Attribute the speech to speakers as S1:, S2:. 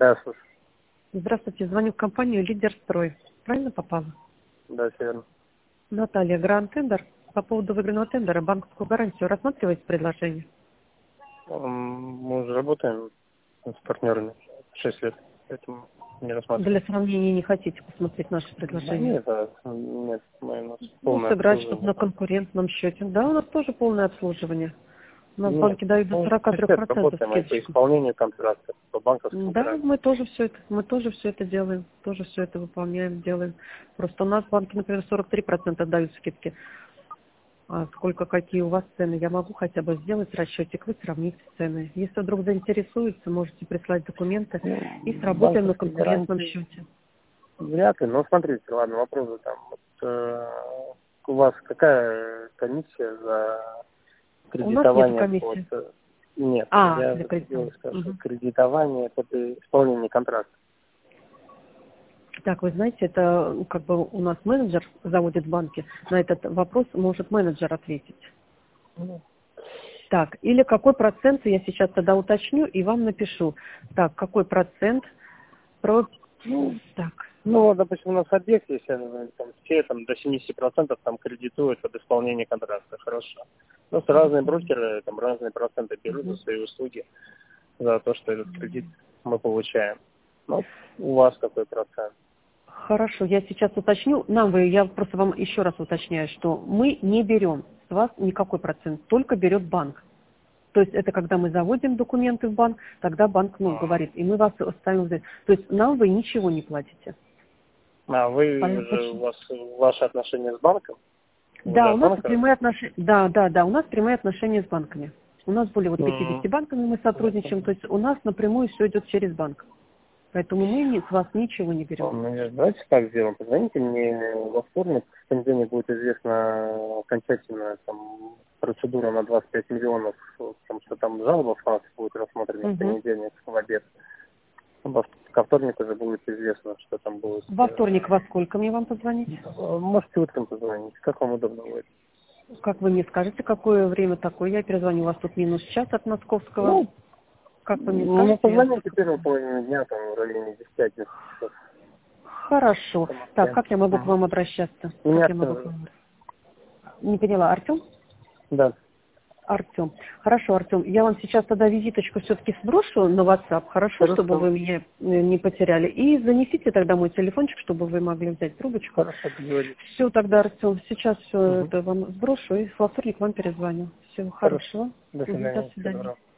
S1: Да, слушай.
S2: Здравствуйте, звоню в компанию «Лидерстрой». Правильно попала?
S1: Да, все верно.
S2: Наталья, Гранд Тендер. По поводу выигранного тендера, банковскую гарантию рассматриваете предложение?
S1: Мы уже работаем с партнерами 6 лет, поэтому не рассматриваем.
S2: Для сравнения не хотите посмотреть наше
S1: Да
S2: предложение?
S1: нет, нет, мы у нас
S2: Ну,
S1: полное
S2: сыграть, чтобы
S1: обслуживание.
S2: на конкурентном счете. Да, у нас тоже полное обслуживание. У нас
S1: Нет,
S2: банки дают до
S1: мы 6 лет
S2: 43%
S1: работаем, и по
S2: скидочку.
S1: исполнению контракта, по банковским
S2: Да,
S1: гарантиям.
S2: мы тоже все это делаем, тоже все это выполняем, делаем. Просто у нас банки, например, 43% дают скидки. А сколько, какие у вас цены, я могу хотя бы сделать расчетик, вы сравните цены. Если вдруг заинтересуется, можете прислать документы и сработаем на
S1: Банковские
S2: конкурентном
S1: гарантии
S2: счете.
S1: вряд ли, но смотрите, ладно, вопросы там. Вот, у вас какая комиссия за
S2: У нас нету
S1: кредитование под...
S2: комиссии.
S1: Нет, я
S2: Для
S1: другое
S2: кредитования.
S1: скажу.
S2: Мгм.
S1: Кредитование под исполнение контракта.
S2: Так, вы знаете, это как бы у нас менеджер заводит банки. На этот вопрос может менеджер ответить.
S1: Ну,
S2: Так, или какой процент, я сейчас тогда уточню и вам напишу. Так, какой процент про...
S1: ну,
S2: Так,
S1: допустим, у нас объект, если там, все там, до 70% там кредитуют под исполнение контракта, хорошо. Просто разные брокеры там разные проценты берут за
S2: мгм.
S1: свои услуги, за то, что этот кредит мы получаем. Ну, у вас какой процент?
S2: Хорошо, я сейчас уточню. Я просто вам еще раз уточняю, что мы не берем с вас никакой процент, только берет банк. То есть это когда мы заводим документы в банк, тогда банк, говорит, и мы вас ставим в... То есть нам вы ничего не платите.
S1: А вы
S2: Понятно,
S1: же, у
S2: почему?
S1: вас ваши отношения с банком? Вы же
S2: Да, у
S1: от
S2: нас
S1: банка?
S2: прямые отношения, да, у нас прямые отношения с банками. У нас более 50
S1: М,
S2: банками мы
S1: Понятно.
S2: сотрудничаем, то есть у нас напрямую все идет через банк. Поэтому мы с вас ничего не берем.
S1: Давайте так сделаем. Позвоните мне во вторник. В понедельник будет известна окончательная там, процедура на 25 миллионов, потому что там жалоба в ФАС будет рассмотрена в
S2: Мгм.
S1: понедельник в обед. Ко вторнику уже будет известно, что там будет.
S2: Во вторник во сколько мне вам позвонить?
S1: Можете утром позвонить, как вам удобно будет.
S2: Как вы мне скажете, какое время такое? Я перезвоню, у вас тут минус час от московского.
S1: Ну,
S2: Как вы мне скажете?
S1: позвоните первую половину дня, там, в районе 10-11 часов.
S2: Хорошо.
S1: По
S2: Так,
S1: Москве.
S2: как я могу к
S1: Мгм.
S2: вам обращаться?
S1: Меня
S2: Как я могу к
S1: Артем.
S2: вам? Не поняла, Артем?
S1: Да.
S2: Артем. Хорошо, Артем. Я вам сейчас тогда визиточку все-таки сброшу на WhatsApp, хорошо, чтобы
S1: Хорошо.
S2: вы меня не потеряли. И занесите тогда мой телефончик, чтобы вы могли взять трубочку.
S1: Хорошо, договорились.
S2: Все тогда, Артем, сейчас все
S1: Мгм.
S2: это вам сброшу и во вторник вам перезвоню. Всего
S1: Хорошо.
S2: хорошего.
S1: До
S2: До
S1: свидания. Всего
S2: свидания.
S1: доброго.